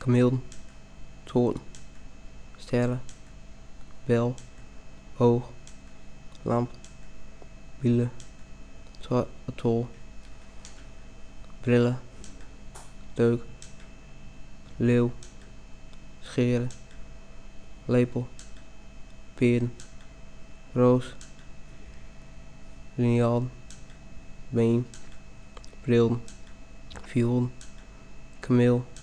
kameel, toorn, sterren, bel, oog, lamp, wielen, tol, brillen, deuk, leeuw, scheren, lepel, peren, roos, liniaal, been, bril, viool, kameel,